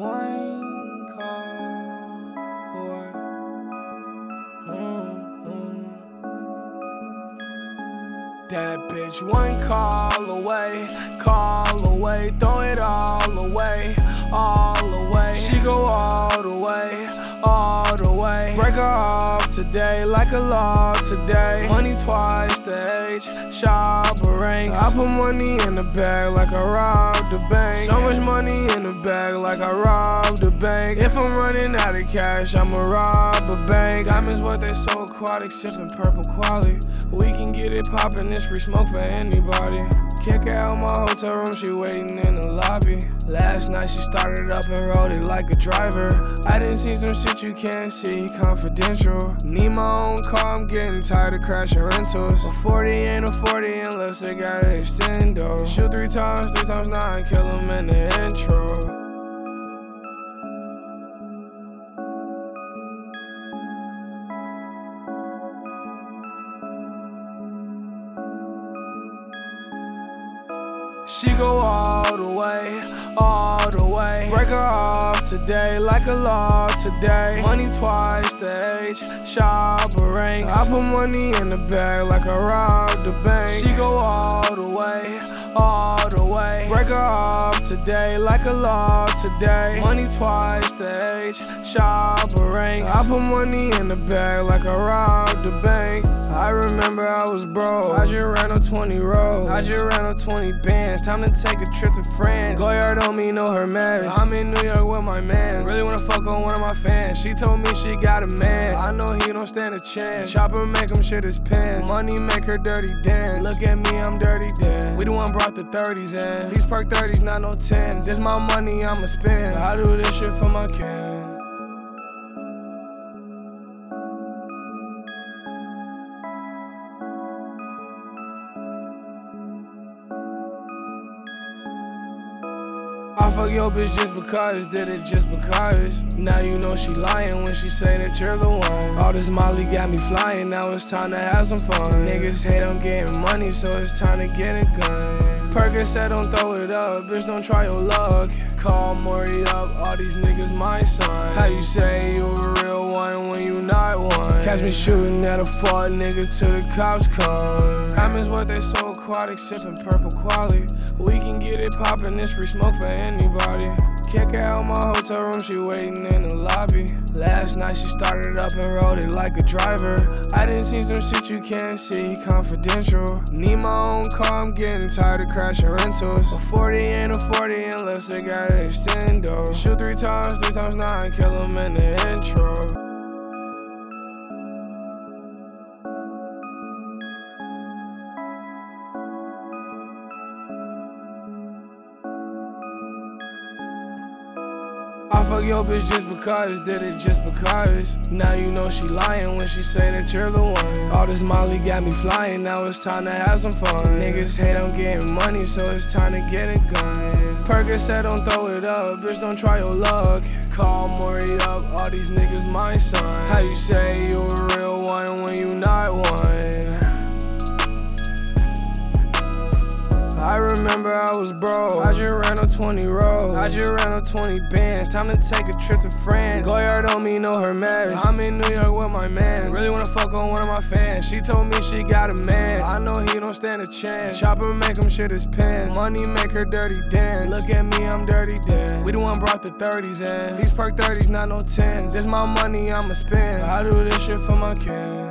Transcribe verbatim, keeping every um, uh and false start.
One call away. Mm-hmm. That bitch one call away, call away, throw it all away, all away. She go all the way, all the way. Break her off today like a law today. Money twice the age, shop a ranks. I put money in the bag like I robbed the bank. So much money in the bag like I robbed the bank. If I'm running out of cash, I'ma rob a bank. Diamonds what they so aquatic, sipping purple quality. We can get it poppin', this free smoke for anybody. Kick her out my hotel room, she waiting in the lobby. Last night she started up and rode it like a driver. I didn't see some shit you can't see, confidential. Need my own car, I'm getting tired of crashing rentals. A forty ain't a forty unless they got an extendo. Shoot three times, three times nine, kill him in the intro. She go all the way, all the way. Break her off today like a law today. Money twice the age, shop a ranks. I put money in the bag like I robbed the bank. She go all the way, all the way. Break her off today like a law today. Money twice the age, shop a ranks. I put money in the bag like I robbed the bank. I remember I was broke, I just ran on twenty rows, I just ran on twenty bands. Time to take a trip to France. Goyard on me, know her mess. I'm in New York with my man. Really wanna fuck on one of my fans. She told me she got a man. I know he don't stand a chance. Chopper make him shit his pants. Money make her dirty dance. Look at me, I'm dirty Dan. We the one brought the thirties in. These perk thirties, not no tens. This my money, I'ma spend. I do this shit for my kin. I fuck your bitch just because, did it just because. Now you know she lying when she say that you're the one. All this Molly got me flying, now it's time to have some fun. Niggas hate I'm getting money, so it's time to get a gun. Percocet, don't throw it up, bitch, don't try your luck. Call Maury up, all these niggas my son. How you say you a real one when you not one? Catch me shooting at a fuck nigga till the cops come. Diamonds what they so aquatic, sipping purple quality. We can get it poppin', this free smoke for anybody. Kick her out my hotel room, she waiting in the lobby. Last night she started up and rode it like a driver. I didn't see some shit you can't see, confidential. Need my own car, I'm getting tired of crashing rentals. A forty ain't a forty unless they got an extendo. Shoot three times, three times nine, kill him in the intro. I fuck your bitch just because, did it just because. Now you know she lying when she say that you're the one. All this Molly got me flying, now it's time to have some fun. Niggas hate I'm getting money, so it's time to get a gun. Percocet, don't throw it up, bitch, don't try your luck. Call Maury up, all these niggas my son. How you say you a real one when you not one? I remember I was broke, I just ran on twenty rows, I just ran on twenty bands. Time to take a trip to France. Goyard on me, know her mess. I'm in New York with my man. Really wanna fuck on one of my fans. She told me she got a man. I know he don't stand a chance. Chopper make him shit his pants. Money make her dirty dance. Look at me, I'm dirty Dan. We the one brought the thirties in. These perk thirties, not no tens. This my money, I'ma spend. I do this shit for my kin.